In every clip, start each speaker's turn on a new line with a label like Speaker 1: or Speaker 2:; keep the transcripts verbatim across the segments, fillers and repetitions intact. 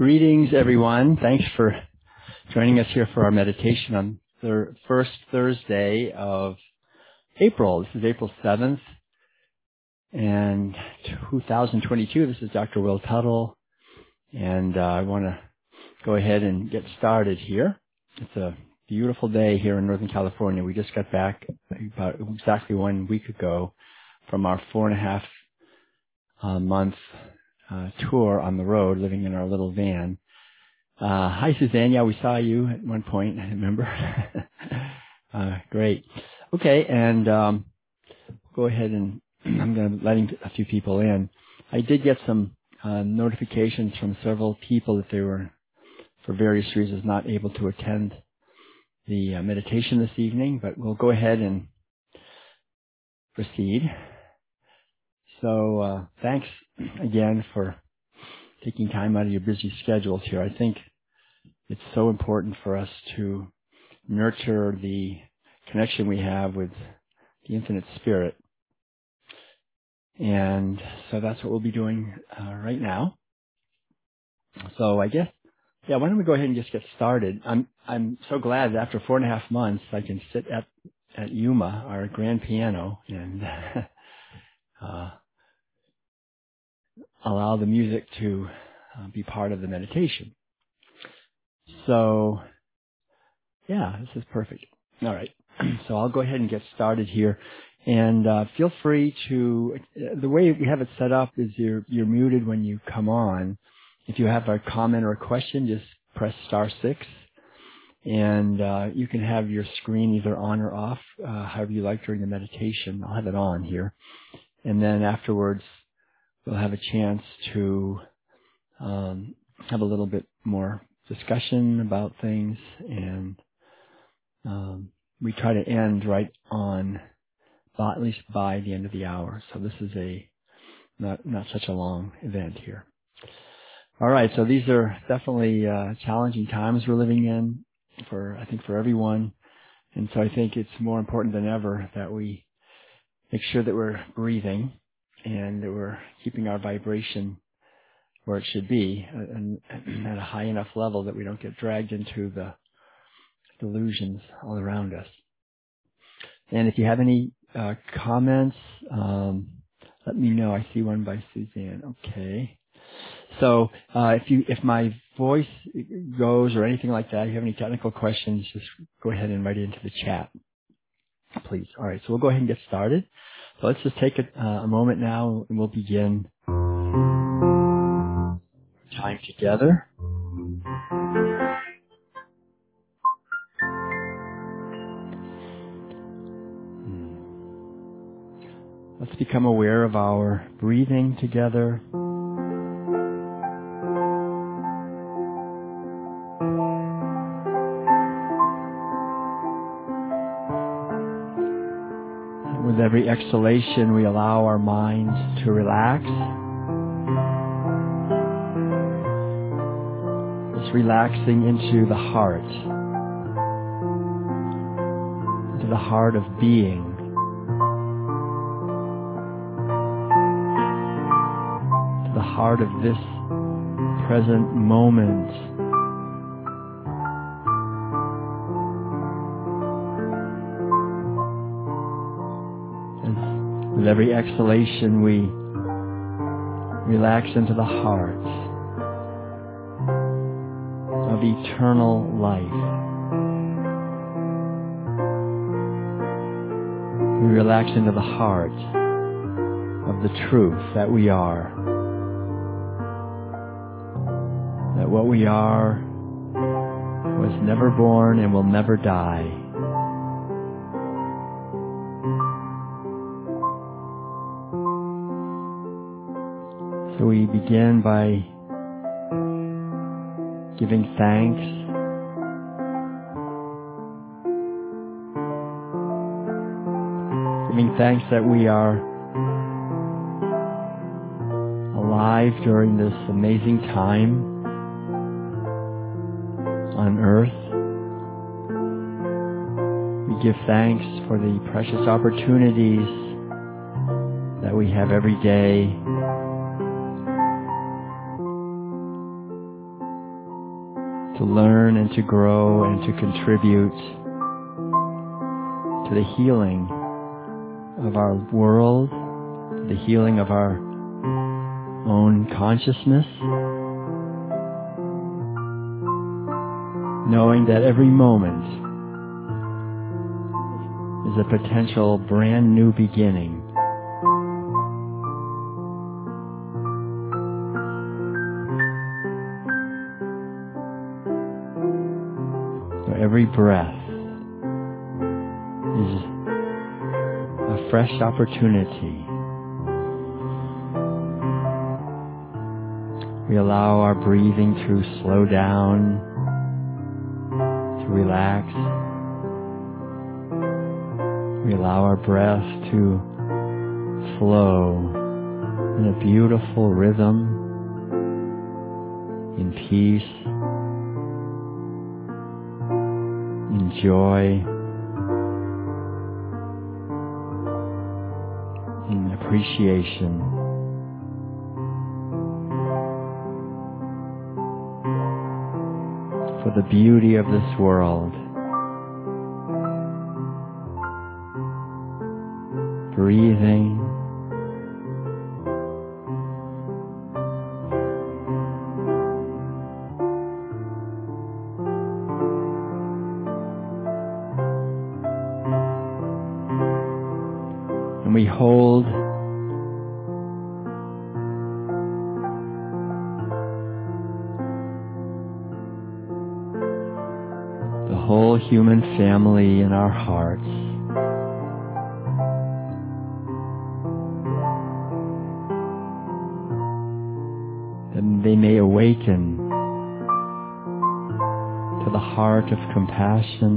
Speaker 1: Greetings, everyone. Thanks for joining us here for our meditation on the first Thursday of April. This is April seventh, and two thousand twenty-two. This is Doctor Will Tuttle, and uh, I want to go ahead and get started here. It's a beautiful day here in Northern California. We just got back about exactly one week ago from our four and a half uh, month Uh, tour on the road, living in our little van. Uh, hi, Suzanne. Yeah, we saw you at one point. I remember. uh, great. Okay, and um, go ahead and I'm going to letting a few people in. I did get some uh, notifications from several people that they were, for various reasons, not able to attend the uh, meditation this evening, but we'll go ahead and proceed. So uh, thanks again for taking time out of your busy schedules here. I think it's so important for us to nurture the connection we have with the Infinite Spirit. And so that's what we'll be doing uh, right now. So I guess, yeah, why don't we go ahead and just get started. I'm I'm so glad that after four and a half months I can sit at, at Yuma, our grand piano, and uh allow the music to uh, be part of the meditation. So, yeah, this is perfect. All right. So I'll go ahead and get started here. And uh, feel free to, the way we have it set up is you're, you're muted when you come on. If you have a comment or a question, just press star six. And uh, you can have your screen either on or off, uh, however you like during the meditation. I'll have it on here. And then afterwards, we'll have a chance to um, have a little bit more discussion about things, and um, we try to end right on, by, at least by the end of the hour. So this is a not not such a long event here. All right, so these are definitely uh, challenging times we're living in for I think for everyone, and so I think it's more important than ever that we make sure that we're breathing and that we're keeping our vibration where it should be, and at a high enough level that we don't get dragged into the delusions all around us. And if you have any uh, comments, um, let me know. I see one by Suzanne. Okay. So uh, if you if my voice goes or anything like that, if you have any technical questions, just go ahead and write it into the chat, please. All right. So we'll go ahead and get started. So let's just take a, uh, a moment now, and we'll begin time together. Let's become aware of our breathing together. With every exhalation, we allow our minds to relax. It's relaxing into the heart, into the heart of being, to the heart of this present moment. As with every exhalation, we relax into the heart of eternal life. We relax into the heart of the truth that we are. That what we are was never born and will never die. So we begin by giving thanks, giving thanks that we are alive during this amazing time on earth. We give thanks for the precious opportunities that we have every day to learn and to grow and to contribute to the healing of our world, to the healing of our own consciousness, knowing that every moment is a potential brand new beginning. So every breath is a fresh opportunity. We allow our breathing to slow down, to relax. We allow our breath to flow in a beautiful rhythm, in peace, in joy, in appreciation. For the beauty of this world. Breathing. And we hold the whole human family in our hearts. And they may awaken to the heart of compassion,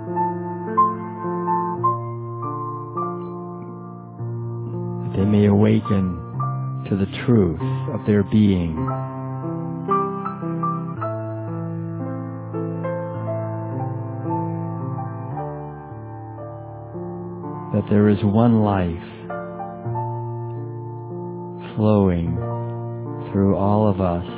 Speaker 1: that they may awaken to the truth of their being. That there is one life flowing through all of us.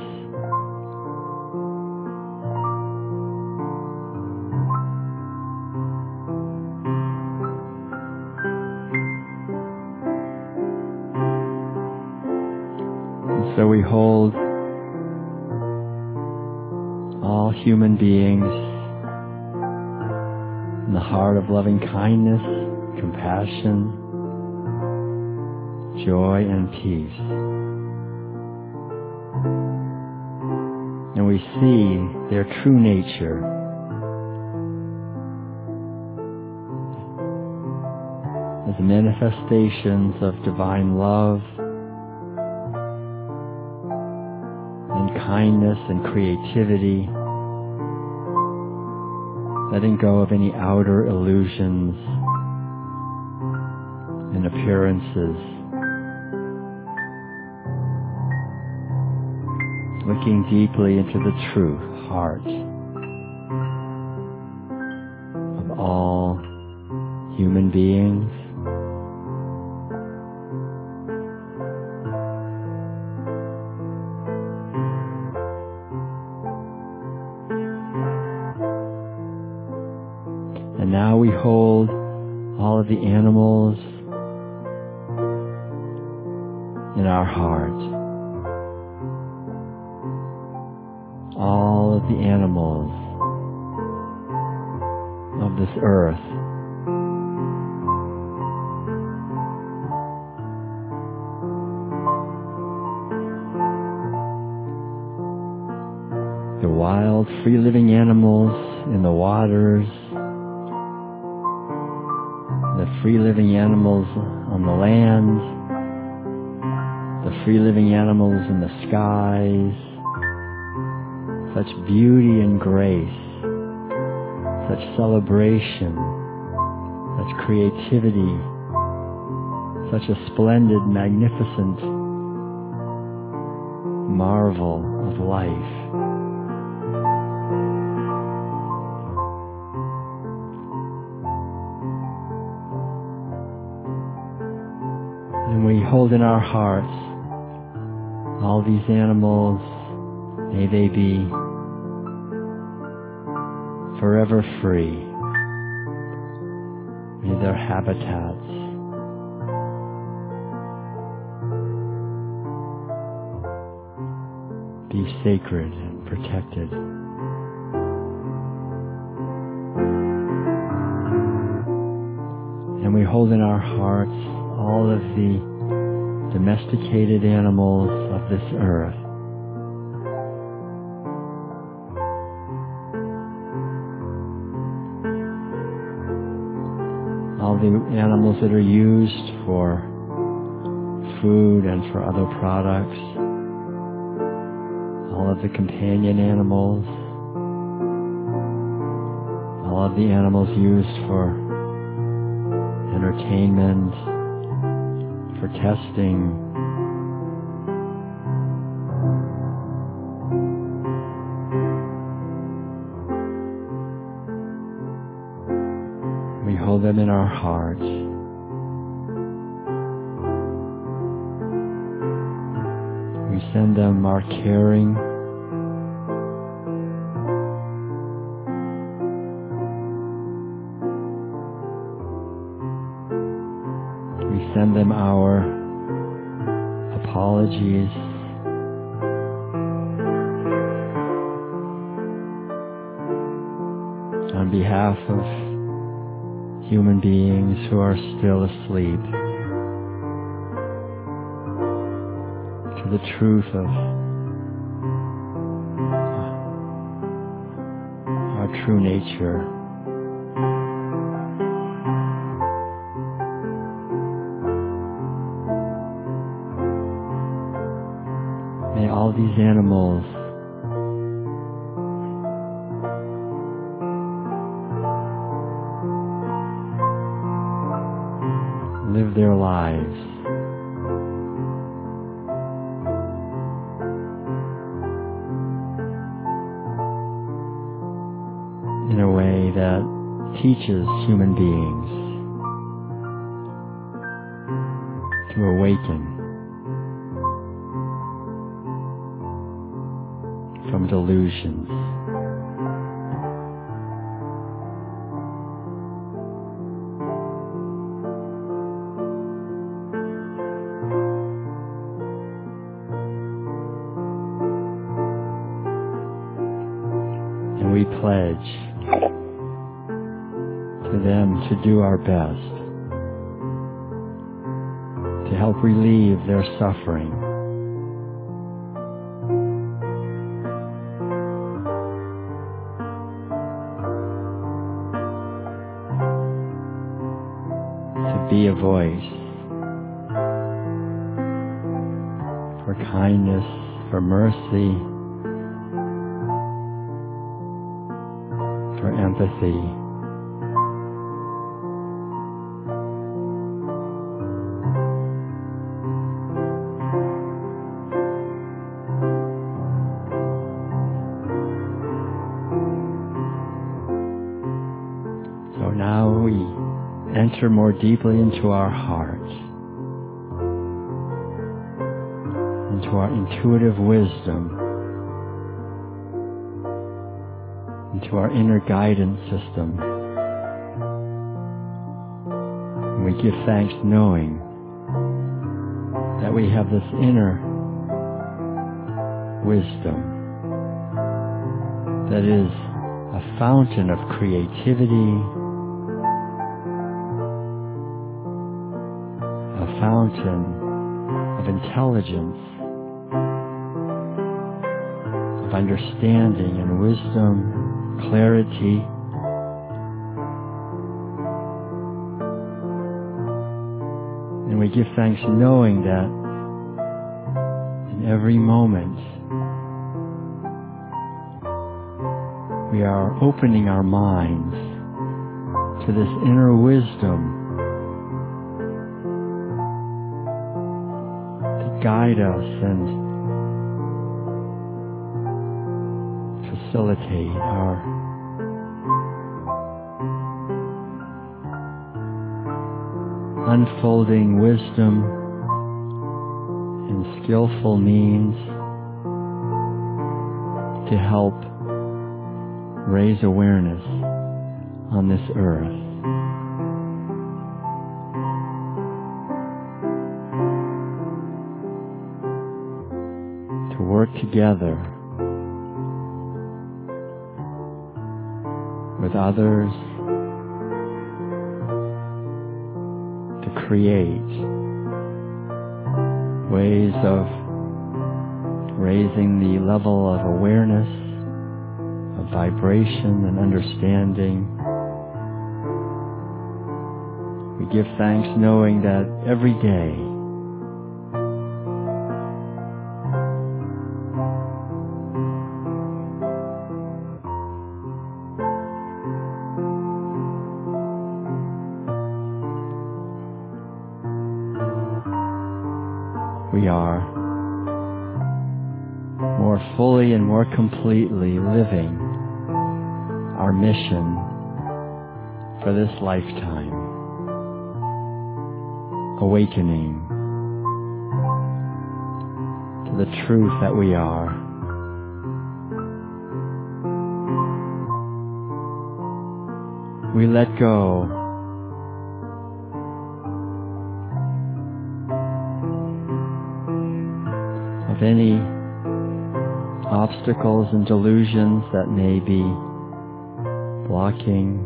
Speaker 1: And so we hold all human beings in the heart of loving kindness, compassion, joy, and peace. And we see their true nature as manifestations of divine love and kindness and creativity, letting go of any outer illusions and appearances, looking deeply into the true heart of all human beings. And now we hold all of the animals in our heart. All of the animals of this earth. The wild, free-living animals in the waters, the free-living animals on the land, the free-living animals in the skies. Such beauty and grace, such celebration, such creativity, such a splendid, magnificent marvel of life. And we hold in our hearts all these animals. May they be forever free. May their habitats be sacred and protected. And we hold in our hearts all of the domesticated animals of this earth. All the animals that are used for food and for other products. All of the companion animals. All of the animals used for entertainment, for testing. We hold them in our hearts. We send them our caring, we send them our apologies, on behalf of human beings who are still asleep, to the truth of our true nature. May all these animals live their lives in a way that teaches human beings to awaken from delusions. And we pledge to them to do our best to help relieve their suffering, to be a voice for kindness, for mercy, for empathy. So now we enter more deeply into our hearts, into our intuitive wisdom, into our inner guidance system. And we give thanks knowing that we have this inner wisdom that is a fountain of creativity, a fountain of intelligence, of understanding and wisdom, clarity, and we give thanks knowing that in every moment we are opening our minds to this inner wisdom to guide us and facilitate our unfolding wisdom and skillful means to help raise awareness on this earth. To work together with others to create ways of raising the level of awareness, of vibration and understanding. We give thanks knowing that every day we are more fully and more completely living our mission for this lifetime, awakening to the truth that we are. We let go of any obstacles and delusions that may be blocking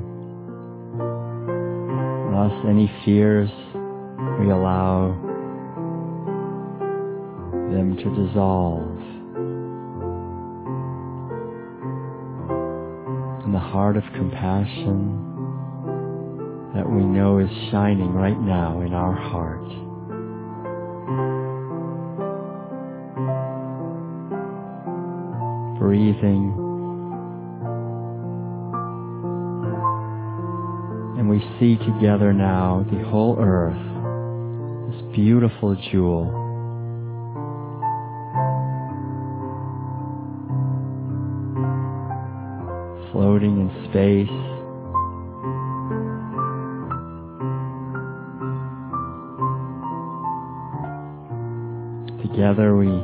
Speaker 1: us, any fears, we allow them to dissolve. And the heart of compassion that we know is shining right now in our heart. Breathing, and we see together now the whole earth, this beautiful jewel, floating in space, together we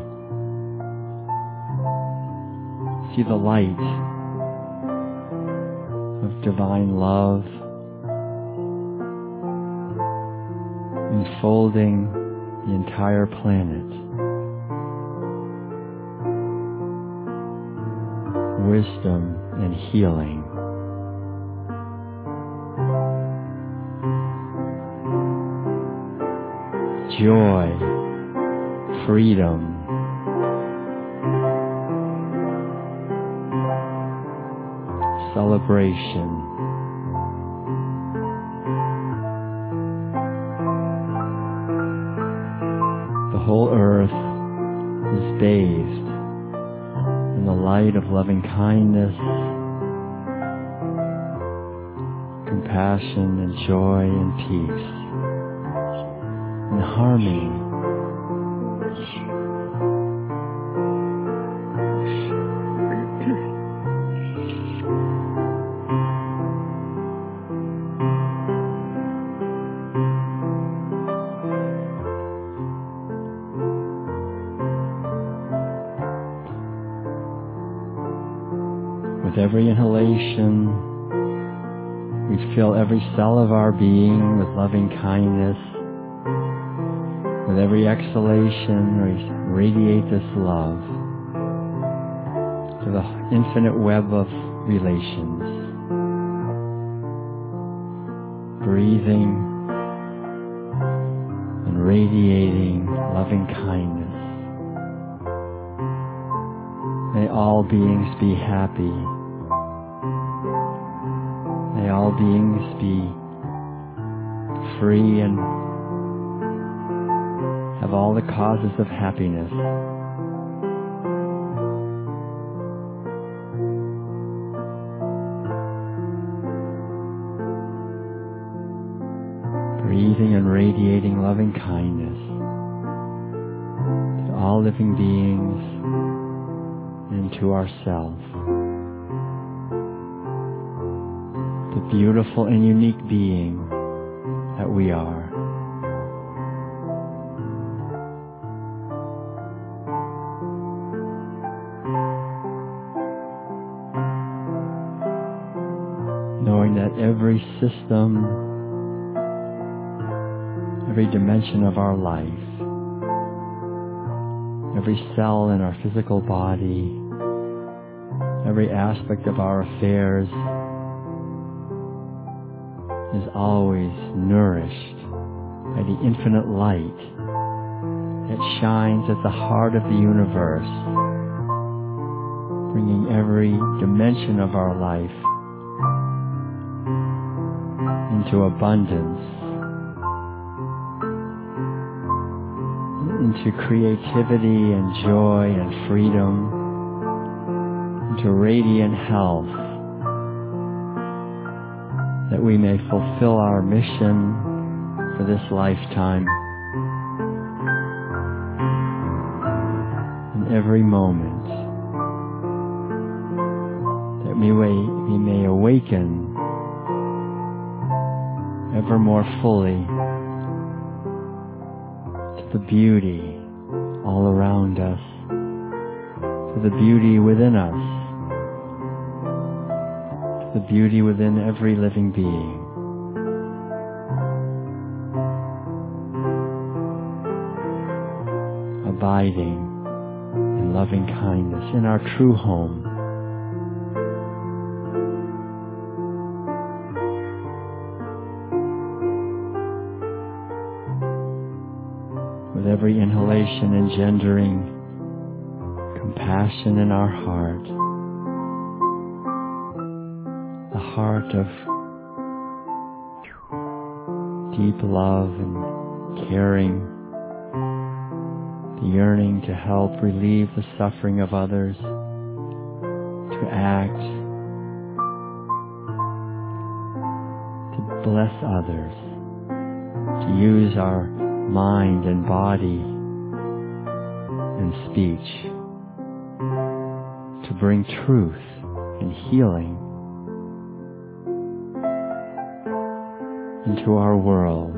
Speaker 1: see the light of divine love enfolding the entire planet. Wisdom and healing. Joy, freedom, celebration. The whole earth is bathed in the light of loving kindness, compassion and joy and peace, and harmony. With every inhalation, we fill every cell of our being with loving kindness. With every exhalation, we radiate this love to the infinite web of relations. Breathing and radiating loving kindness. May all beings be happy. May all beings be free and have all the causes of happiness. Breathing and radiating loving kindness to all living beings and to ourselves. The beautiful and unique being that we are. that every system, every dimension of our life, every cell in our physical body, every aspect of our affairs is always nourished by the infinite light that shines at the heart of the universe, bringing every dimension of our life into abundance, into creativity and joy and freedom, into radiant health, that we may fulfill our mission for this lifetime in every moment, that we may, we may awaken ever more fully to the beauty all around us, to the beauty within us, to the beauty within every living being. Abiding in loving kindness in our true home. With every inhalation engendering compassion in our heart, the heart of deep love and caring, the yearning to help relieve the suffering of others, to act, to bless others, to use our mind and body and speech to bring truth and healing into our world.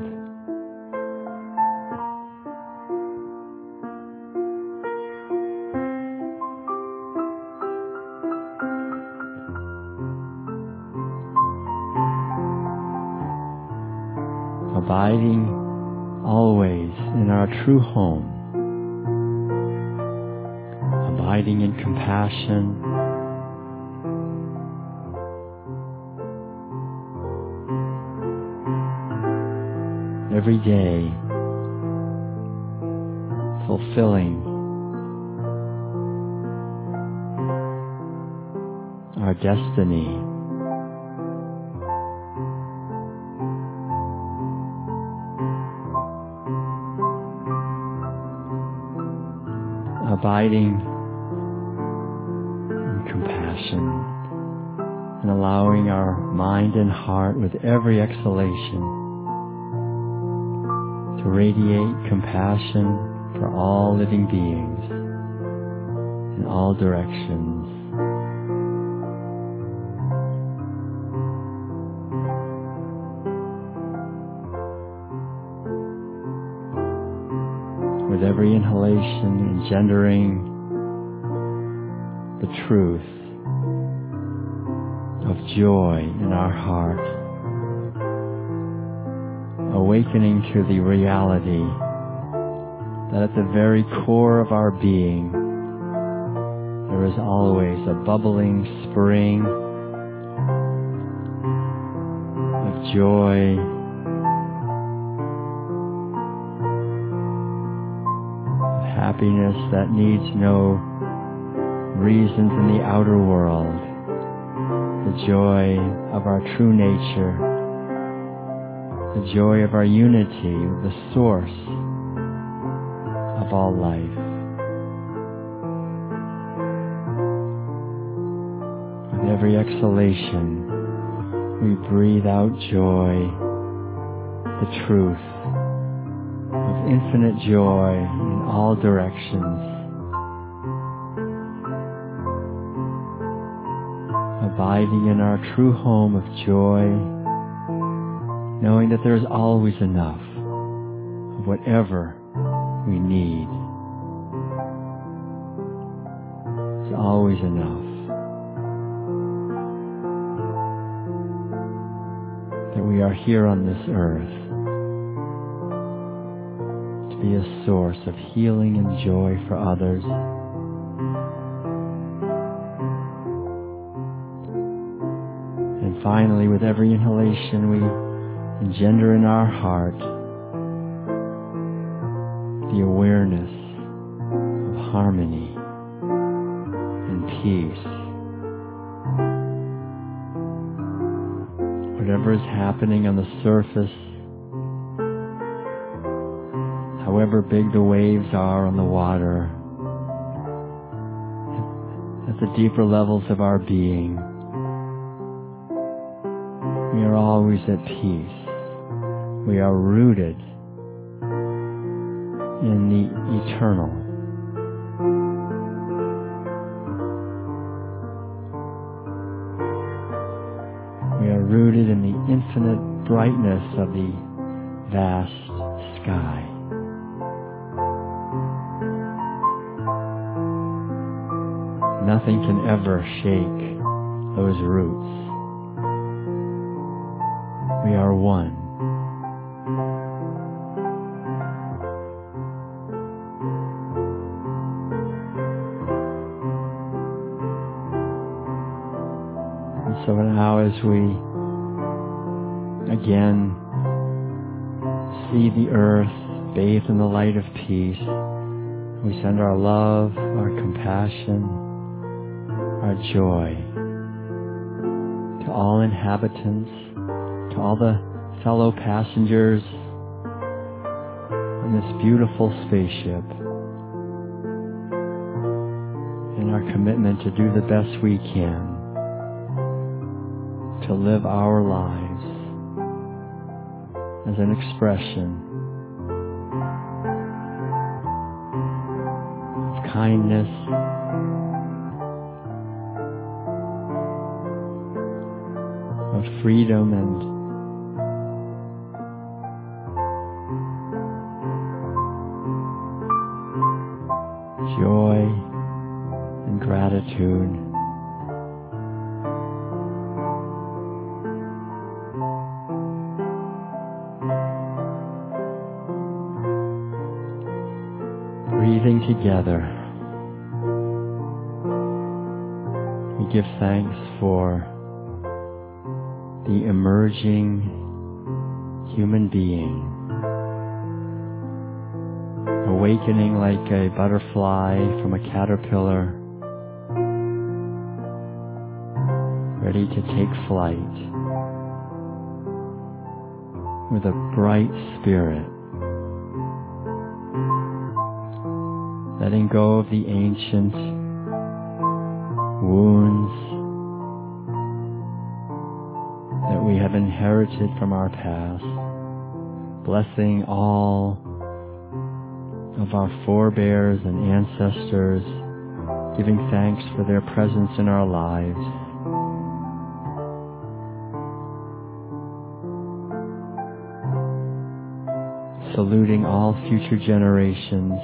Speaker 1: Abiding always in our true home, abiding in compassion, every day fulfilling our destiny. Abiding in compassion and allowing our mind and heart with every exhalation to radiate compassion for all living beings in all directions. With every inhalation engendering the truth of joy in our heart, awakening to the reality that at the very core of our being there is always a bubbling spring of joy, happiness that needs no reasons in the outer world, the joy of our true nature, the joy of our unity with the source of all life. With every exhalation, we breathe out joy, the truth of infinite joy in all directions, abiding in our true home of joy, knowing that there is always enough of whatever we need. There's always enough. that we are here on this earth to be a source of healing and joy for others. And finally, with every inhalation, we engender in our heart the awareness of harmony and peace. Whatever is happening on the surface, however big the waves are on the water, at the deeper levels of our being, we are always at peace. We are rooted in the eternal. We are rooted in the infinite brightness of the vast sky. Nothing can ever shake those roots. We are one. And so now as we again see the earth bathed in the light of peace, we send our love, our compassion, our joy to all inhabitants, to all the fellow passengers on this beautiful spaceship, and our commitment to do the best we can to live our lives as an expression of kindness, of freedom, and joy and gratitude. Breathing together, we give thanks for the emerging human being, awakening like a butterfly from a caterpillar, ready to take flight with a bright spirit, letting go of the ancient wounds that we have inherited from our past, blessing all of our forebears and ancestors, giving thanks for their presence in our lives. Saluting all future generations,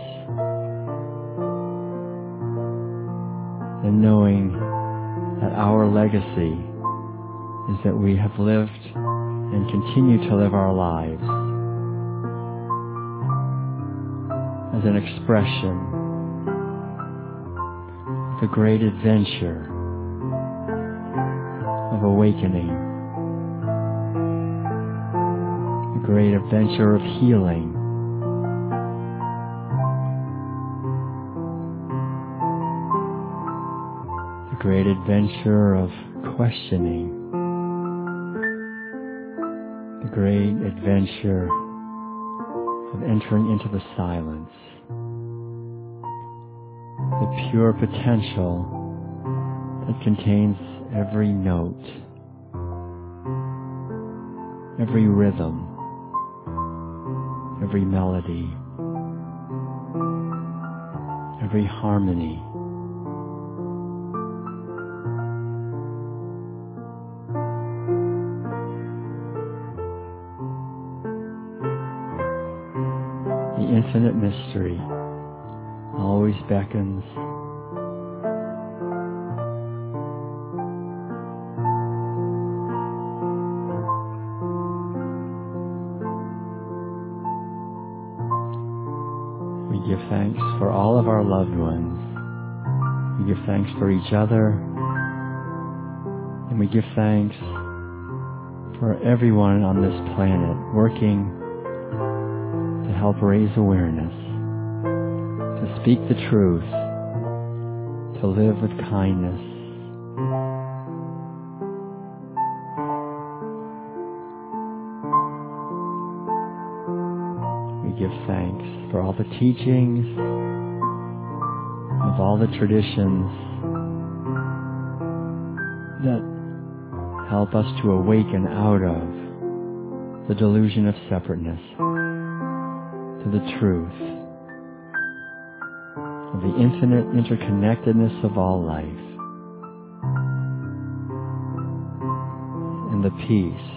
Speaker 1: and knowing that our legacy is that we have lived and continue to live our lives as an expression of the great adventure of awakening, the great adventure of healing, the great adventure of questioning, the great adventure of entering into the silence, the pure potential that contains every note, every rhythm, every melody, every harmony. The infinite mystery always beckons, We give thanks for all of our loved ones. We give thanks for each other. And we give thanks for everyone on this planet working to help raise awareness, to speak the truth, to live with kindness. We give thanks for all the teachings of all the traditions that help us to awaken out of the delusion of separateness to the truth of the infinite interconnectedness of all life and the peace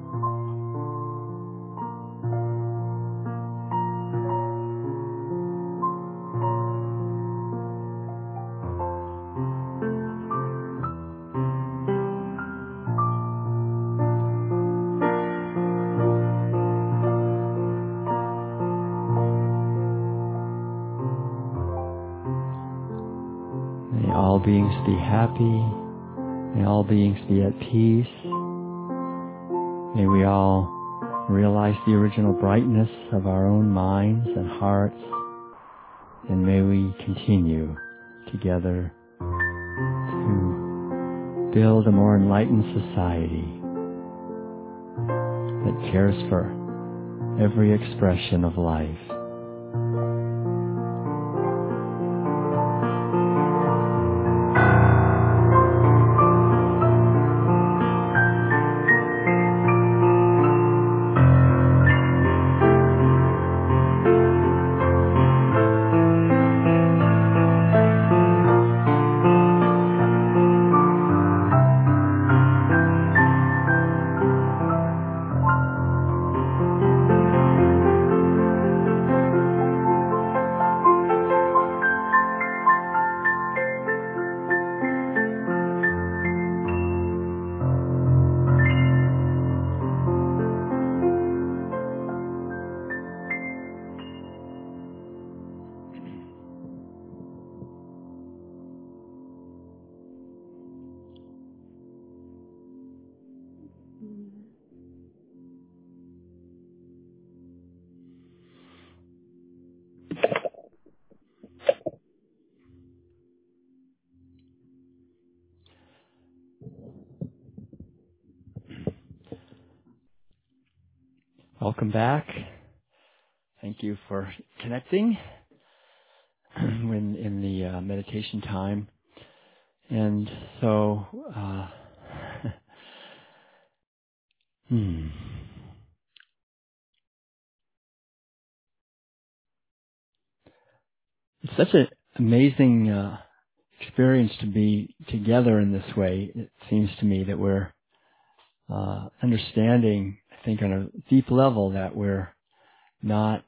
Speaker 1: all beings be happy. May all beings be at peace. May we all realize the original brightness of our own minds and hearts. And may we continue together to build a more enlightened society that cares for every expression of life. Welcome back. Thank you for connecting when in the uh, meditation time. And so, uh, hmm. It's such an amazing uh, experience to be together in this way. It seems to me that we're uh, understanding, I think, on a deep level that we're not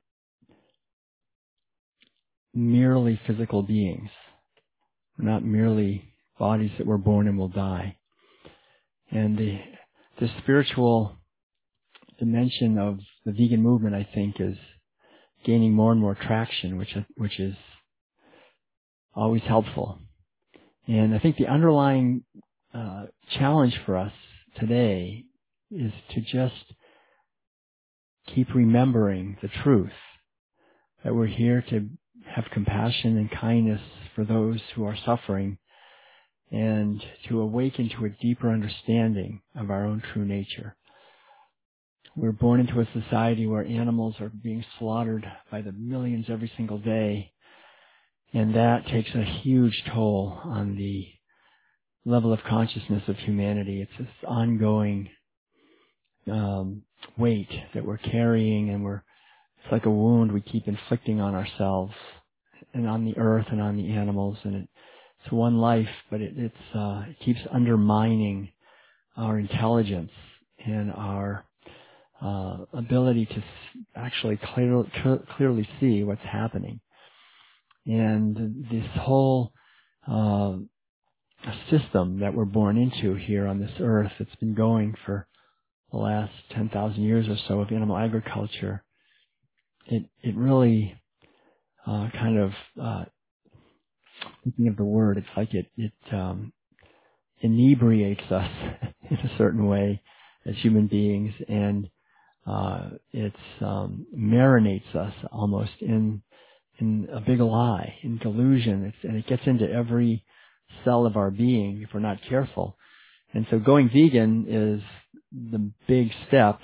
Speaker 1: merely physical beings. We're not merely bodies that were born and will die. And the the spiritual dimension of the vegan movement, I think, is gaining more and more traction, which which is always helpful. And I think the underlying uh, challenge for us today is to just keep remembering the truth, that we're here to have compassion and kindness for those who are suffering and to awaken to a deeper understanding of our own true nature. We're born into a society where animals are being slaughtered by the millions every single day, and that takes a huge toll on the level of consciousness of humanity. It's this ongoing um, weight that we're carrying, and we're it's like a wound we keep inflicting on ourselves and on the earth and on the animals. And it, it's one life, but it, it's uh, it keeps undermining our intelligence and our uh, ability to actually clear, clearly see what's happening. And this whole uh, system that we're born into here on this earth, it's been going for the last ten thousand years or so of animal agriculture. It it really uh, kind of, uh, thinking of the word, it's like it, it, um, inebriates us in a certain way as human beings, and, uh, it's, um, marinates us almost in, in a big lie, in delusion. It's, and it gets into every cell of our being if we're not careful. And so going vegan is the big step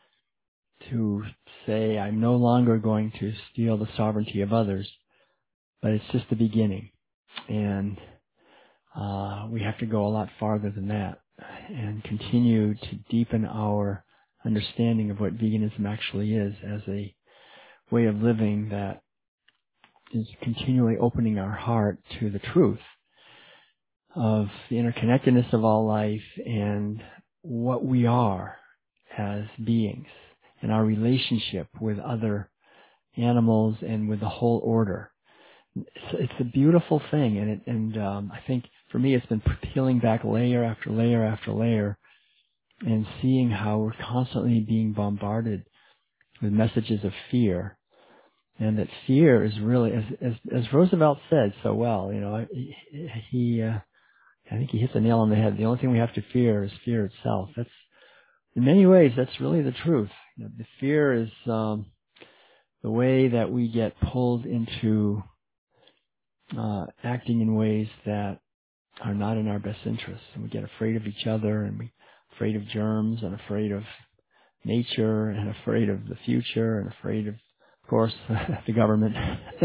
Speaker 1: to say, I'm no longer going to steal the sovereignty of others, but it's just the beginning. And uh, we have to go a lot farther than that and continue to deepen our understanding of what veganism actually is as a way of living that is continually opening our heart to the truth of the interconnectedness of all life and what we are as beings and our relationship with other animals and with the whole order. It's, it's a beautiful thing, and it, and um, I think for me it's been peeling back layer after layer after layer and seeing how we're constantly being bombarded with messages of fear, and that fear is really, as as, as Roosevelt said so well, you know, he, he uh, I think he hit the nail on the head. The only thing we have to fear is fear itself. That's, in many ways, that's really the truth. You know, the fear is um, the way that we get pulled into uh, acting in ways that are not in our best interests. And we get afraid of each other, and we afraid of germs, and afraid of nature, and afraid of the future, and afraid of, of course, the government.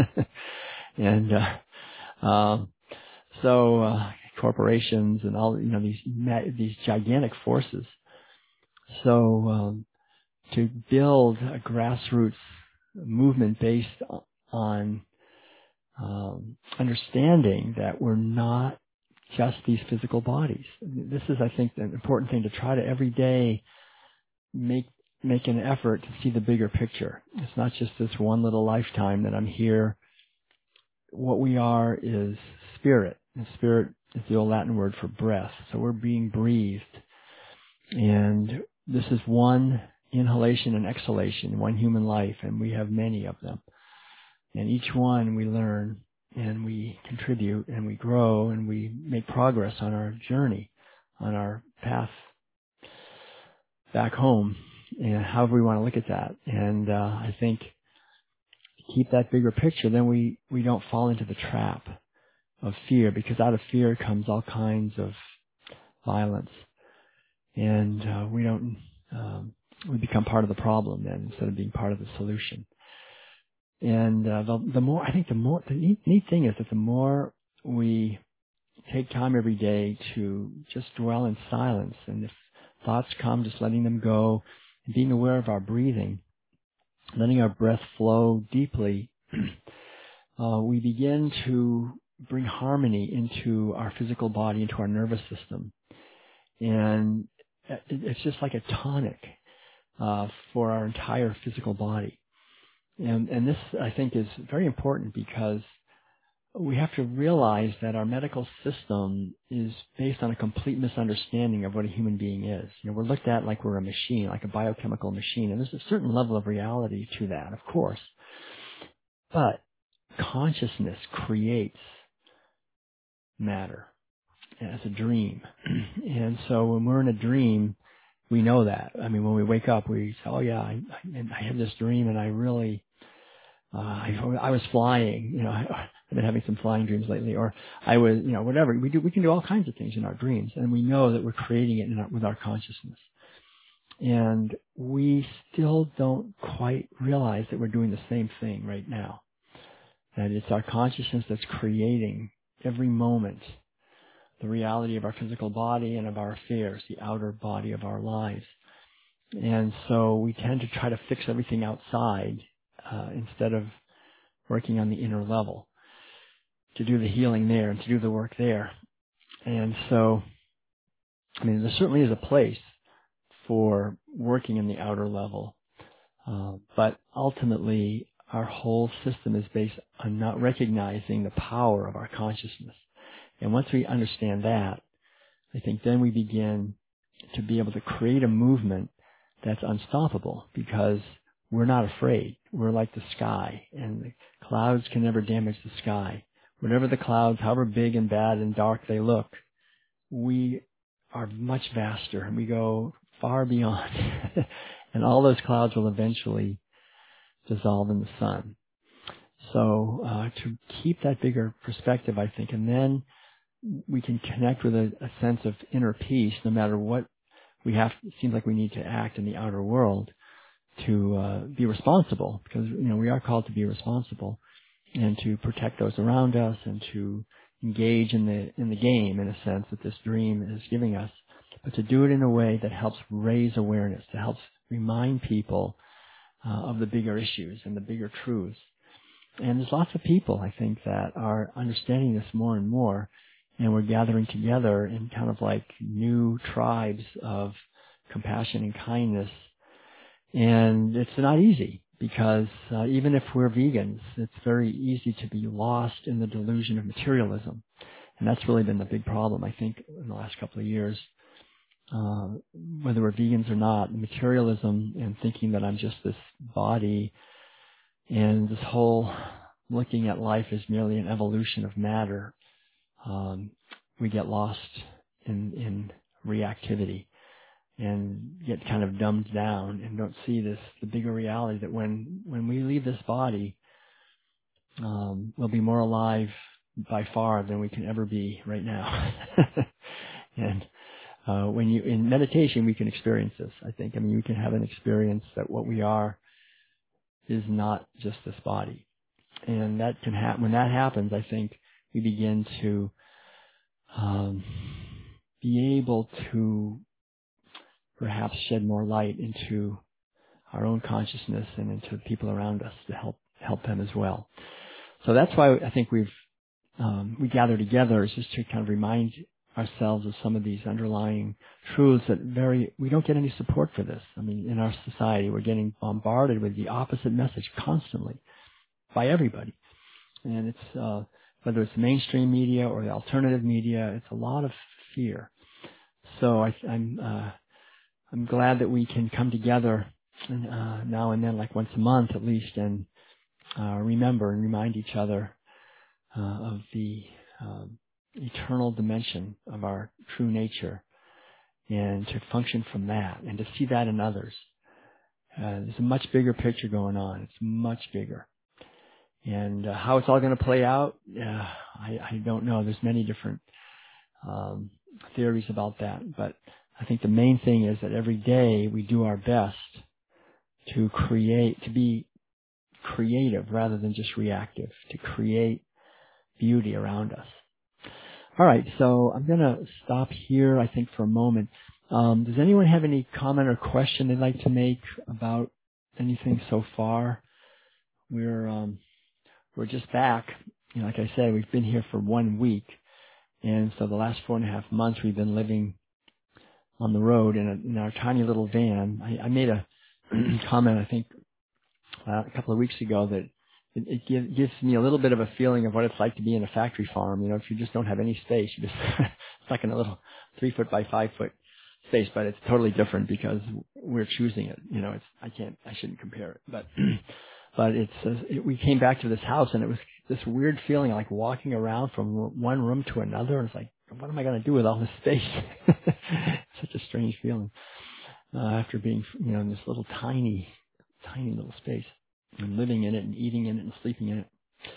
Speaker 1: and uh, um, so uh, corporations and all, you know, these these gigantic forces. So um, to build a grassroots movement based on um, understanding that we're not just these physical bodies. This is, I think, an important thing to try to every day make make an effort to see the bigger picture. It's not just this one little lifetime that I'm here. What we are is spirit. And spirit is the old Latin word for breath. So we're being breathed. And this is one inhalation and exhalation, one human life, and we have many of them. And each one we learn and we contribute and we grow and we make progress on our journey, on our path back home, and however we want to look at that. And uh, I think to keep that bigger picture, then we, we don't fall into the trap of fear, because out of fear comes all kinds of violence. And uh, we don't, um, we become part of the problem then instead of being part of the solution. And uh, the, the more, I think the more, the neat, neat thing is that the more we take time every day to just dwell in silence, and if thoughts come, just letting them go, and being aware of our breathing, letting our breath flow deeply, uh, we begin to bring harmony into our physical body, into our nervous system. And it's just like a tonic uh, for our entire physical body. And, and this, I think, is very important, because we have to realize that our medical system is based on a complete misunderstanding of what a human being is. You know, we're looked at like we're a machine, like a biochemical machine, and there's a certain level of reality to that, of course. But consciousness creates matter as a dream. And so when we're in a dream, we know that. I mean, when we wake up, we say, oh yeah, I, I have this dream, and I really, uh, I, I was flying, you know, I, I've been having some flying dreams lately, or I was, you know, whatever. We do, we can do all kinds of things in our dreams, and we know that we're creating it in our, with our consciousness. And we still don't quite realize that we're doing the same thing right now. That it's our consciousness that's creating every moment the reality of our physical body and of our affairs, the outer body of our lives. And so we tend to try to fix everything outside uh, instead of working on the inner level, to do the healing there and to do the work there. And so, I mean, there certainly is a place for working in the outer level, uh, but ultimately our whole system is based on not recognizing the power of our consciousness. And once we understand that, I think then we begin to be able to create a movement that's unstoppable, because we're not afraid. We're like the sky, and the clouds can never damage the sky. Whatever the clouds, however big and bad and dark they look, we are much vaster and we go far beyond. And all those clouds will eventually dissolve in the sun. So uh, to keep that bigger perspective, I think, and then we can connect with a, a sense of inner peace no matter what we have. It seems like we need to act in the outer world to uh, be responsible, because you know we are called to be responsible and to protect those around us and to engage in the in the game in a sense that this dream is giving us, but to do it in a way that helps raise awareness, that helps remind people uh, of the bigger issues and the bigger truths. And there's lots of people, I think, that are understanding this more and more, and we're gathering together in kind of like new tribes of compassion and kindness. And it's not easy, because uh, even if we're vegans, it's very easy to be lost in the delusion of materialism. And that's really been the big problem, I think, in the last couple of years. Uh, whether we're vegans or not, materialism and thinking that I'm just this body and this whole looking at life as merely an evolution of matter, um, we get lost in, in reactivity and get kind of dumbed down and don't see this, the bigger reality that when, when we leave this body, um, we'll be more alive by far than we can ever be right now. And uh, when you, in meditation, we can experience this, I think. I mean, we can have an experience that what we are is not just this body. And that can happen. When that happens, I think we begin to um, be able to perhaps shed more light into our own consciousness and into people around us to help help them as well. So that's why I think we've um, we gather together, is just to kind of remind ourselves of some of these underlying truths that very we don't get any support for this. I mean, in our society, we're getting bombarded with the opposite message constantly by everybody, and it's uh, whether it's mainstream media or the alternative media, it's a lot of fear. So I, I'm uh, I'm glad that we can come together and, uh, now and then, like once a month at least, and uh, remember and remind each other uh, of the um, eternal dimension of our true nature, and to function from that and to see that in others. Uh, there's a much bigger picture going on. It's much bigger. And uh, how it's all going to play out, uh, I, I don't know. There's many different um, theories about that, but I think the main thing is that every day we do our best to create, to be creative rather than just reactive, to create beauty around us. All right, so I'm going to stop here, I think, for a moment. Um, does anyone have any comment or question they'd like to make about anything so far? We're um, we're just back. You know, like I said, we've been here for one week, and so the last four and a half months we've been living on the road in, a, in our tiny little van. I, I made a comment, I think, uh, a couple of weeks ago that it, it give, gives me a little bit of a feeling of what it's like to be in a factory farm. You know, if you just don't have any space, you just stuck in a little three foot by five foot space, but it's totally different because we're choosing it. You know, it's I can't, I shouldn't compare it, but but it's uh, it, we came back to this house and it was this weird feeling like walking around from one room to another. And it's like, what am I going to do with all this space? Such a strange feeling uh, after being, you know, in this little tiny, tiny little space and living in it and eating in it and sleeping in it.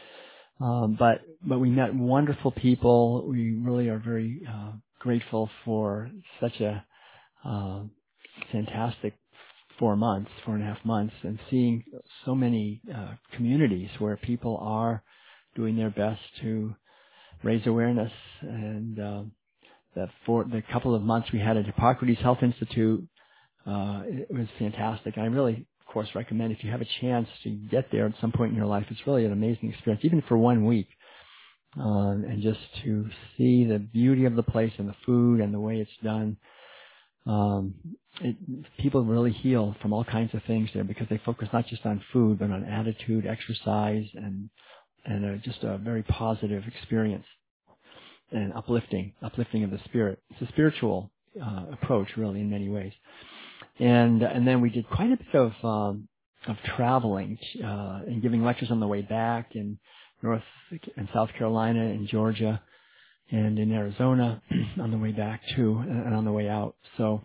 Speaker 1: Um, but but we met wonderful people. We really are very uh, grateful for such a uh, fantastic four months, four and a half months, and seeing so many uh, communities where people are doing their best to raise awareness. And uh, the, for, the couple of months we had at Hippocrates Health Institute, uh, it was fantastic. I really, of course, recommend if you have a chance to get there at some point in your life. It's really an amazing experience, even for one week. Um, and just to see the beauty of the place and the food and the way it's done. Um, it, people really heal from all kinds of things there because they focus not just on food, but on attitude, exercise, and and a, just a very positive experience and uplifting, uplifting of the spirit. It's a spiritual uh, approach, really, in many ways. And and then we did quite a bit of um, of traveling uh, and giving lectures on the way back in North and South Carolina and Georgia and in Arizona on the way back too and on the way out. So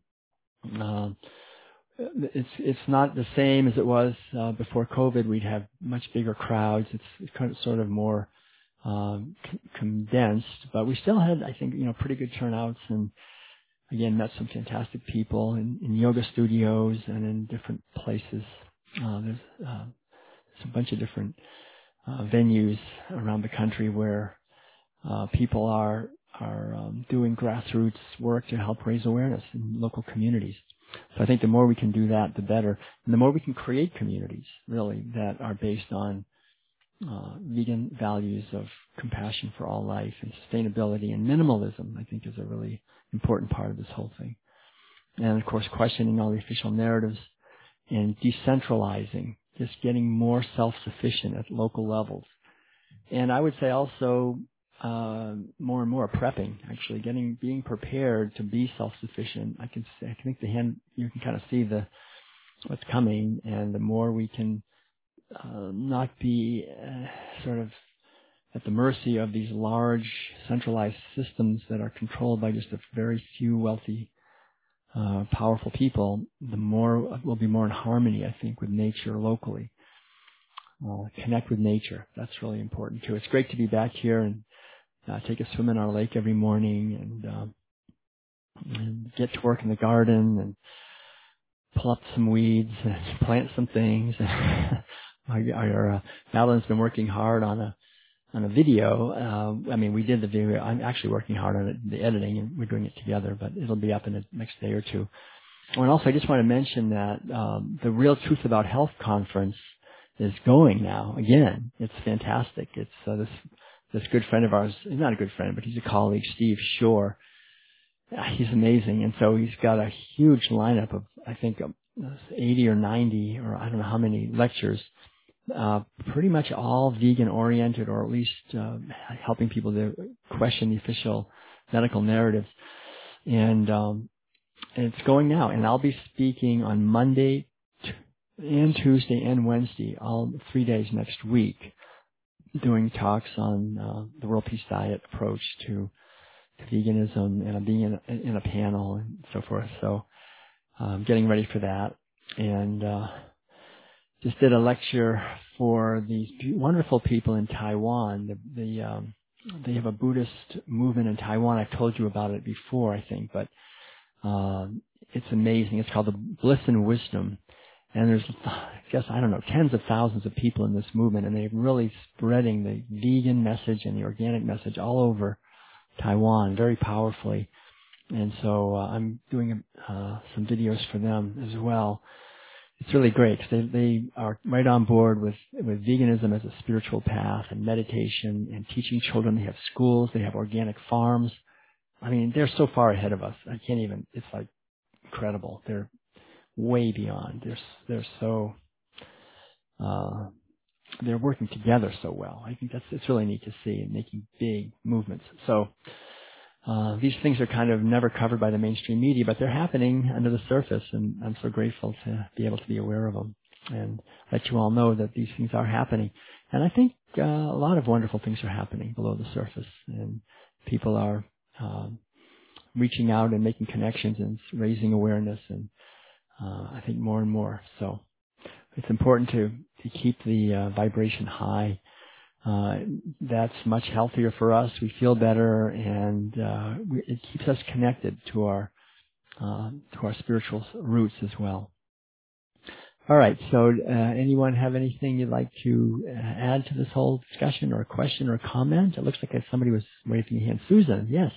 Speaker 1: um, it's it's not the same as it was uh, before COVID. We'd have much bigger crowds. It's, it's kind of sort of more um, c- condensed, but we still had, I think, you know, pretty good turnouts, and again, met some fantastic people in, in yoga studios and in different places. Uh, there's, uh, there's a bunch of different uh, venues around the country where uh, people are are um, doing grassroots work to help raise awareness in local communities. So I think the more we can do that, the better, and the more we can create communities really that are based on uh, vegan values of compassion for all life and sustainability and minimalism. I think is a really important part of this whole thing. And of course, questioning all the official narratives and decentralizing, just getting more self-sufficient at local levels. And I would say also uh, more and more prepping, actually getting, being prepared to be self-sufficient. I can, I think the hand, you can kind of see the, what's coming, and the more we can uh, not be uh, sort of at the mercy of these large centralized systems that are controlled by just a very few wealthy, uh, powerful people, the more we'll be more in harmony, I think, with nature locally. Uh, connect with nature. That's really important too. It's great to be back here and uh, take a swim in our lake every morning and, um, and get to work in the garden and pull up some weeds and plant some things. our our uh, Madeline's been working hard on a on a video. Uh, I mean, we did the video. I'm actually working hard on it, the editing, and we're doing it together, but it'll be up in the next day or two. And also, I just want to mention that um, the Real Truth About Health conference is going now. Again, it's fantastic. It's uh, this this good friend of ours. He's not a good friend, but he's a colleague, Steve Shore. He's amazing, and so he's got a huge lineup of, I think, eighty or ninety, or I don't know how many lectures. Uh, pretty much all vegan oriented, or at least uh, helping people to question the official medical narratives. And, um, and it's going now. And I'll be speaking on Monday t- and Tuesday and Wednesday, all three days next week, doing talks on uh, the World Peace Diet approach to, to veganism, and I'm being in a, in a panel and so forth. So I'm getting ready for that. And uh, just did a lecture for these wonderful people in Taiwan. The, the um, they have a Buddhist movement in Taiwan. I've told you about it before, I think, but uh, it's amazing. It's called the Bliss and Wisdom, and there's, I guess, I don't know, tens of thousands of people in this movement, and they're really spreading the vegan message and the organic message all over Taiwan very powerfully. And so uh, I'm doing uh, some videos for them as well. It's really great because they, they are right on board with, with veganism as a spiritual path and meditation and teaching children. They have schools. They have organic farms. I mean, they're so far ahead of us. I can't even, it's like incredible. They're way beyond. They're, they're so, uh, they're working together so well. I think that's, it's really neat to see, and making big movements. So, Uh, these things are kind of never covered by the mainstream media, but they're happening under the surface, and I'm so grateful to be able to be aware of them and let you all know that these things are happening. And I think uh, a lot of wonderful things are happening below the surface, and people are um, reaching out and making connections and raising awareness, and uh, I think more and more. So it's important to, to keep the uh, vibration high. Uh, that's much healthier for us. We feel better, and uh, we, it keeps us connected to our uh, to our spiritual roots as well. All right. So, uh, anyone have anything you'd like to uh, add to this whole discussion, or a question, or a comment? It looks like somebody was waving a hand. Susan, yes.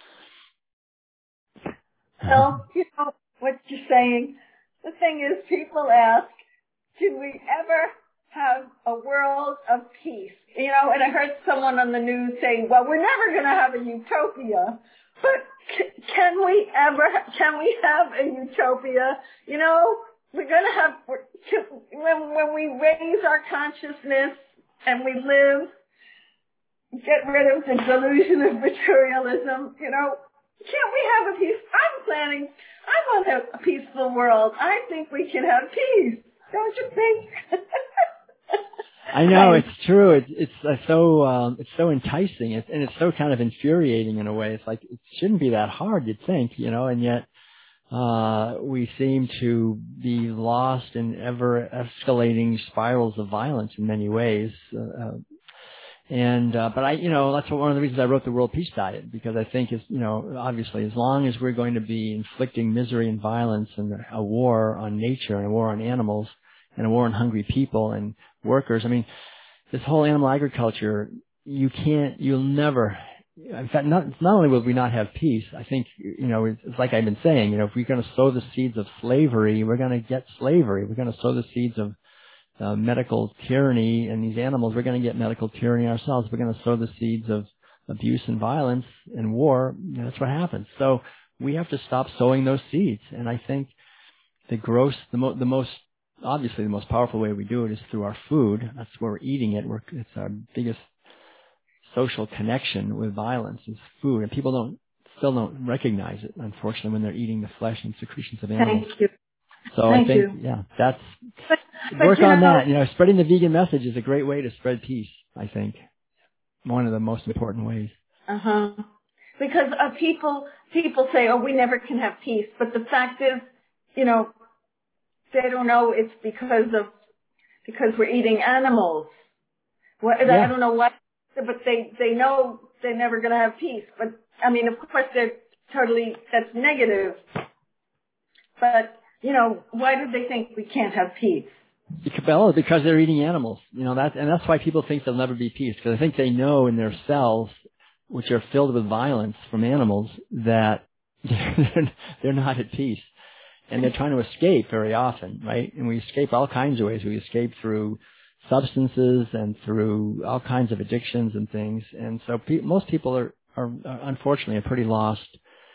Speaker 2: Well, you know what you're saying. The thing is, people ask, "Can we ever have a world of peace?" You know, and I heard someone on the news saying, well, we're never going to have a utopia, but c- can we ever, can we have a utopia? You know, we're going to have, when, when we raise our consciousness and we live, get rid of the delusion of materialism, you know, can't we have a peace? I'm planning, I want a peaceful world. I think we can have peace. Don't you think?
Speaker 1: I know, it's true. It's it's uh, so um, it's so enticing, it's, and it's so kind of infuriating in a way. It's like it shouldn't be that hard, you'd think, you know, and yet uh, we seem to be lost in ever escalating spirals of violence in many ways. Uh, and uh, but I, you know, that's one of the reasons I wrote the World Peace Diet, because I think, is you know, obviously, as long as we're going to be inflicting misery and violence and a war on nature and a war on animals and a war on hungry people and workers. I mean, this whole animal agriculture, you can't, you'll never, in fact, not, not only will we not have peace, I think, you know, it's, it's like I've been saying, you know, if we're going to sow the seeds of slavery, we're going to get slavery. We're going to sow the seeds of uh, medical tyranny in these animals. We're going to get medical tyranny ourselves. We're going to sow the seeds of abuse and violence and war. You know, that's what happens. So we have to stop sowing those seeds. And I think the gross, the, mo- the most, obviously, the most powerful way we do it is through our food. That's where we're eating it. We're, it's our biggest social connection with violence is food, and people don't still don't recognize it, unfortunately, when they're eating the flesh and secretions of animals.
Speaker 2: Thank you.
Speaker 1: So
Speaker 2: Thank
Speaker 1: I think,
Speaker 2: you.
Speaker 1: yeah, that's
Speaker 2: But, but
Speaker 1: work
Speaker 2: you
Speaker 1: on
Speaker 2: know,
Speaker 1: that. You know, spreading the vegan message is a great way to spread peace. I think one of the most important ways.
Speaker 2: Uh huh. Because uh, people people say, "Oh, we never can have peace," but the fact is, you know, they don't know it's because of because we're eating animals. What,
Speaker 1: Yeah.
Speaker 2: I don't know what, but they they know they're never going to have peace. But I mean, of course, they're totally that's negative. But you know, why do they think we can't have peace?
Speaker 1: Because, well, because they're eating animals. You know that, and that's why people think there'll never be peace. Because I think they know in their cells, which are filled with violence from animals, that they're, they're not at peace. And they're trying to escape very often, right? And we escape all kinds of ways. We escape through substances and through all kinds of addictions and things. And so pe- most people are, are, are unfortunately are pretty lost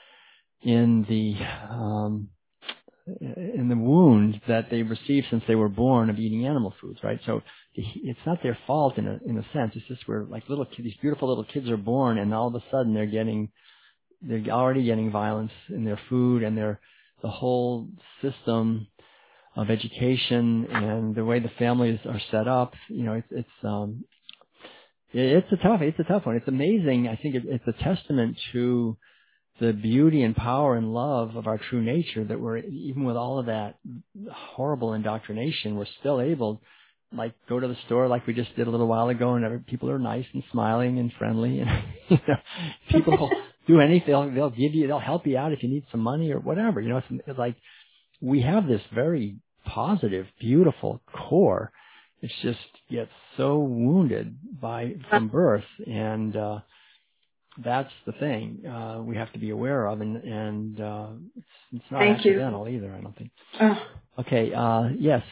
Speaker 1: in the um, in the wound that they received since they were born of eating animal foods, right? So it's not their fault in a in a sense. It's just where like little kids, these beautiful little kids are born, and all of a sudden they're getting they're already getting violence in their food, and they're the whole system of education and the way the families are set up, you know, it's, it's, um, it's a tough, it's a tough one. It's amazing. I think it, it's a testament to the beauty and power and love of our true nature that we're, even with all of that horrible indoctrination, we're still able, like, go to the store like we just did a little while ago, and every, people are nice and smiling and friendly, and you know, people will do anything. They'll, they'll give you, they'll help you out if you need some money or whatever. You know, it's, it's like we have this very positive, beautiful core. It's just gets so wounded by from birth, and uh, that's the thing uh, we have to be aware of, and and uh, it's, it's not
Speaker 2: Thank
Speaker 1: accidental
Speaker 2: you.
Speaker 1: either. I don't think.
Speaker 2: Oh.
Speaker 1: Okay. Uh, yes.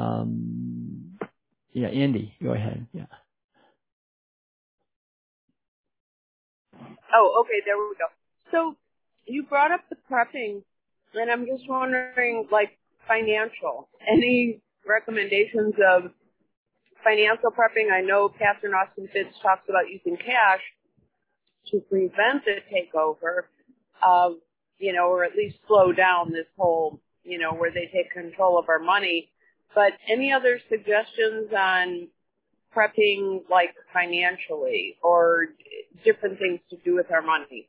Speaker 1: Um, yeah, Andy, go ahead. Yeah.
Speaker 3: Oh, okay, there we go. So you brought up the prepping, and I'm just wondering, like, financial. Any recommendations of financial prepping? I know Catherine Austin Fitts talks about using cash to prevent the takeover, uh, you know, or at least slow down this whole, you know, where they take control of our money. But any other suggestions on prepping, like, financially, or different things to do with our money?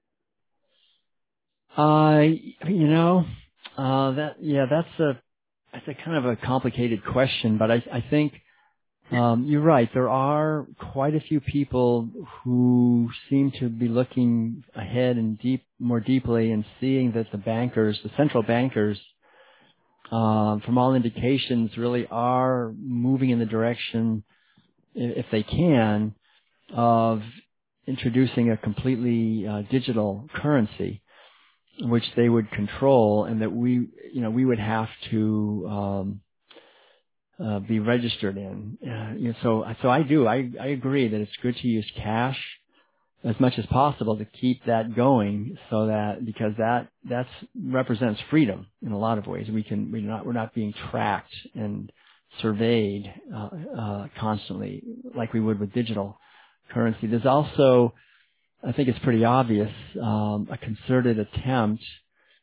Speaker 1: Uh, you know, uh, that, yeah, that's a, that's a kind of a complicated question, but I, I think, um, you're right. There are quite a few people who seem to be looking ahead and deep, more deeply, and seeing that the bankers, the central bankers, um, from all indications really are moving in the direction, if they can, of introducing a completely uh, digital currency, which they would control, and that we, you know, we would have to um, uh, be registered in. Uh, you know, so, so I do. I, I agree that it's good to use cash as much as possible to keep that going, so that because that that's represents freedom in a lot of ways. We can we're not we're not being tracked and surveyed uh, uh, constantly like we would with digital currency. There's also, I think it's pretty obvious, um, a concerted attempt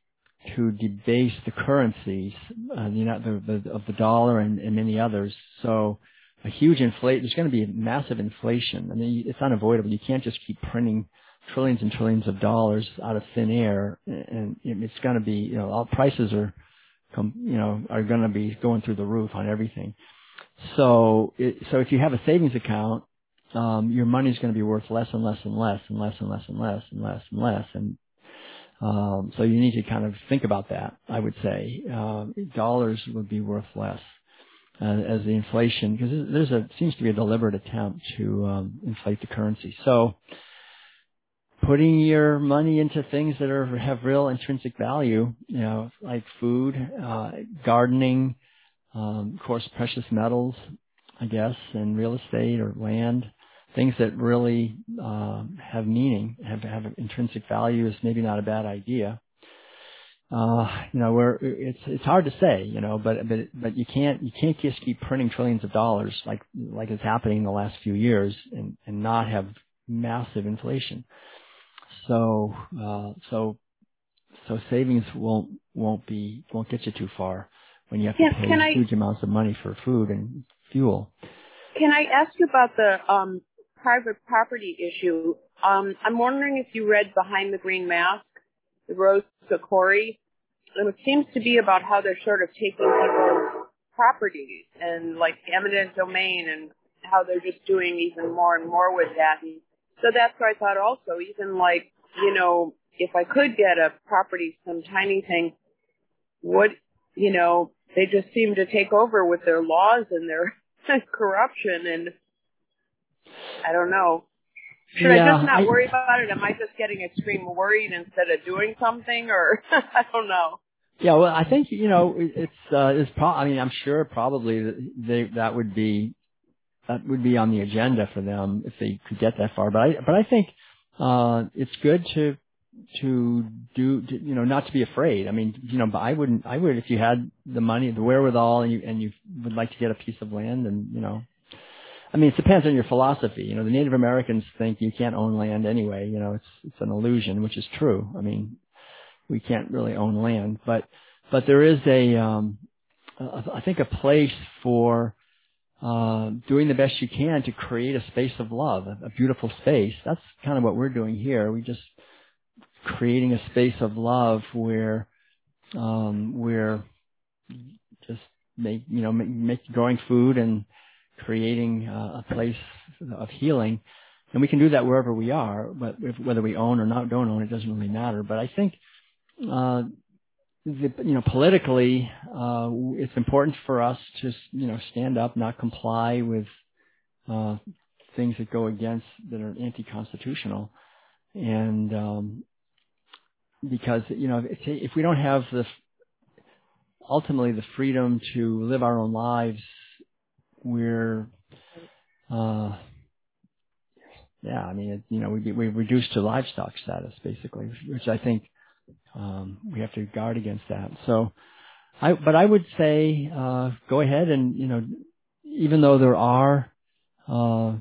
Speaker 1: to debase the currencies, uh, you know, the, the, of the dollar and, and many others. So a huge inflate, there's going to be massive inflation. I mean, it's unavoidable. You can't just keep printing trillions and trillions of dollars out of thin air, and it's going to be, you know, all prices are, you know, are going to be going through the roof on everything. So, it, so if you have a savings account, um, your money is going to be worth less and less and less and less and less and less and less and less. And um, so you need to kind of think about that. I would say uh, dollars would be worth less uh, as the inflation, because there's a seems to be a deliberate attempt to um, inflate the currency. So putting your money into things that are have real intrinsic value, you know, like food, uh, gardening, um, of course, precious metals, I guess, and real estate or land, things that really uh, have meaning, have have intrinsic value is maybe not a bad idea. Uh, you know, where it's it's hard to say, you know, but but but you can't you can't just keep printing trillions of dollars like like is happening in the last few years and and not have massive inflation. So, uh, so, so savings won't, won't be, won't get you too far when you have to
Speaker 3: Can,
Speaker 1: pay
Speaker 3: can I,
Speaker 1: huge amounts of money for food and fuel.
Speaker 3: Can I ask you about the, um, private property issue? Um, I'm wondering if you read Behind the Green Mask, the Rose Corey, and it seems to be about how they're sort of taking people's properties and like eminent domain and how they're just doing even more and more with that. And so that's where I thought also, even like, you know, if I could get a property, some tiny thing, would, you know, they just seem to take over with their laws and their corruption, and I don't know. Should yeah, I just not I, worry about it? Am I just getting extreme worried instead of doing something, or I don't know.
Speaker 1: Yeah, well, I think, you know, it's, uh, it's pro- I mean, I'm sure probably they, that would be, that would be on the agenda for them if they could get that far. But I, but I think, uh, it's good to, to do, to, you know, not to be afraid. I mean, you know, but I wouldn't, I would, if you had the money, the wherewithal, and you, and you would like to get a piece of land and, you know, I mean, it depends on your philosophy. You know, the Native Americans think you can't own land anyway. You know, it's, it's an illusion, which is true. I mean, we can't really own land, but, but there is a, um, a, I think a place for, uh, doing the best you can to create a space of love, a, a beautiful space. That's kind of what we're doing here. We just creating a space of love where, um, we're just make, you know, make, make growing food and creating uh, a place of healing. And we can do that wherever we are, but if, whether we own or not, don't own, it doesn't really matter. But I think, uh, the, you know, politically, uh, it's important for us to, you know, stand up, not comply with, uh, things that go against, that are anti-constitutional. And, um, because, you know, if, if we don't have the, ultimately the freedom to live our own lives, we're, uh, yeah, I mean, it, you know, we, we reduced to livestock status, basically, which I think, um, we have to guard against that. So I, but I would say, uh, go ahead and, you know, even though there are, uh,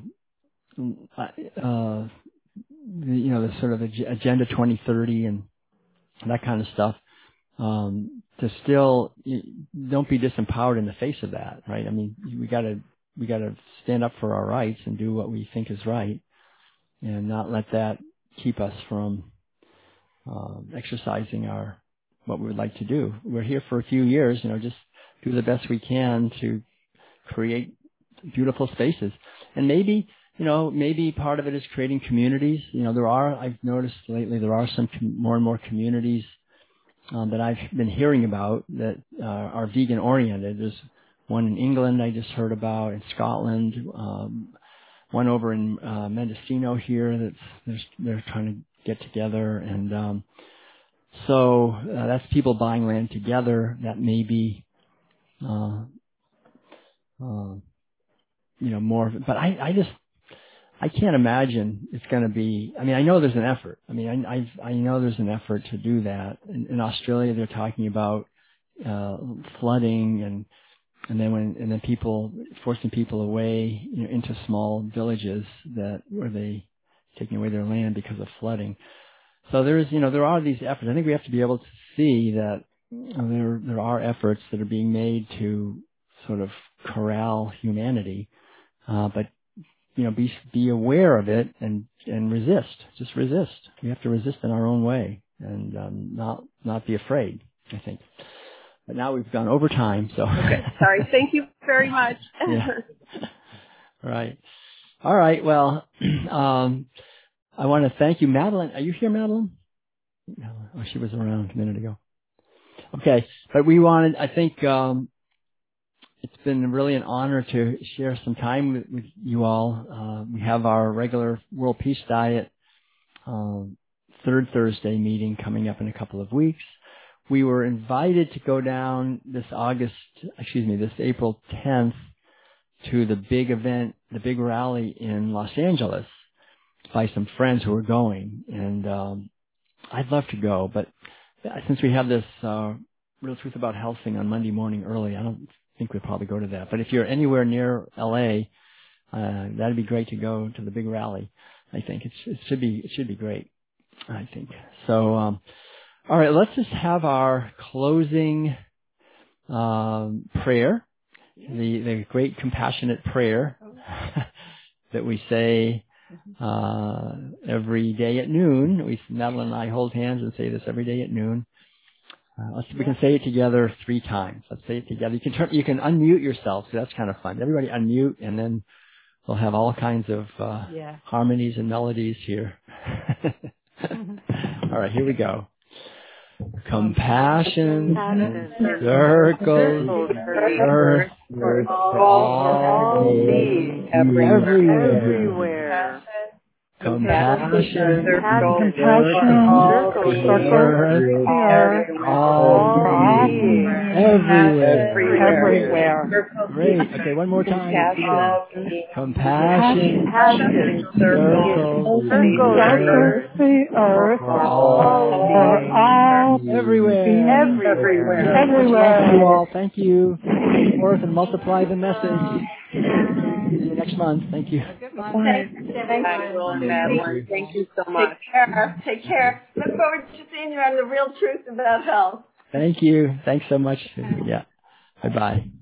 Speaker 1: uh, the, you know, the sort of Agenda twenty thirty and that kind of stuff, um, to still, don't be disempowered in the face of that, right? I mean, we gotta, we gotta stand up for our rights and do what we think is right and not let that keep us from, um, exercising our, what we would like to do. We're here for a few years, you know, just do the best we can to create beautiful spaces. And maybe, you know, maybe part of it is creating communities. You know, there are, I've noticed lately, there are some com- more and more communities um, that I've been hearing about that uh, are vegan oriented. There's one in England I just heard about, in Scotland, um, one over in uh, Mendocino here that's there's, they're trying to get together. And um, so uh, that's people buying land together that may be, uh, uh, you know, more. But I, I just, I can't imagine it's going to be, I mean, I know there's an effort. I mean, I, I've, I know there's an effort to do that. In, in Australia, they're talking about, uh, flooding and, and then when, and then people, forcing people away, you know, into small villages that, where they, taking away their land because of flooding. So there is, you know, there are these efforts. I think we have to be able to see that there there are efforts that are being made to sort of corral humanity, uh, but you know, be be aware of it and and resist. Just resist. We have to resist in our own way and um, not not be afraid, I think. But now we've gone over time, so.
Speaker 3: Okay, sorry. Thank you very much.
Speaker 1: Yeah. Right. All right. Well, um, I want to thank you, Madeline. Are you here, Madeline? Oh, she was around a minute ago. Okay, but we wanted. I think um, it's been really an honor to share some time with, with you all. Uh, we have our regular World Peace Diet um, third Thursday meeting coming up in a couple of weeks. We were invited to go down this August, excuse me, this April tenth to the big event, the big rally in Los Angeles by some friends who are going. And um, I'd love to go, but since we have this uh, Real Truth About Health thing on Monday morning early, I don't think we'll probably go to that. But if you're anywhere near L A, uh, that'd be great to go to the big rally. I think it's, it should be it should be great. I think so. Um, all right, let's just have our closing um, prayer, the the great compassionate prayer that we say uh, every day at noon. We Madeline and I hold hands and say this every day at noon. Uh, let's, we can say it together three times. Let's say it together. You can turn, you can unmute yourself, so that's kind of fun. Everybody unmute, and then we'll have all kinds of uh, yeah. harmonies and melodies here. All right, here we go. Compassion circles earth for all beings everywhere. Compassion circles earth for all beings everywhere. Great. Okay, one more time. Compassion circles earth for all beings everywhere. Everywhere. Everywhere. Thank you all. Thank you. Forth and multiply the message. See you next month. Thank you.
Speaker 2: Thank you,
Speaker 3: Madeline. Thank you so much.
Speaker 2: Take care. Take care. Look forward to seeing you on The Real Truth About Health.
Speaker 1: Thank you. Thanks so much. Yeah. Bye-bye.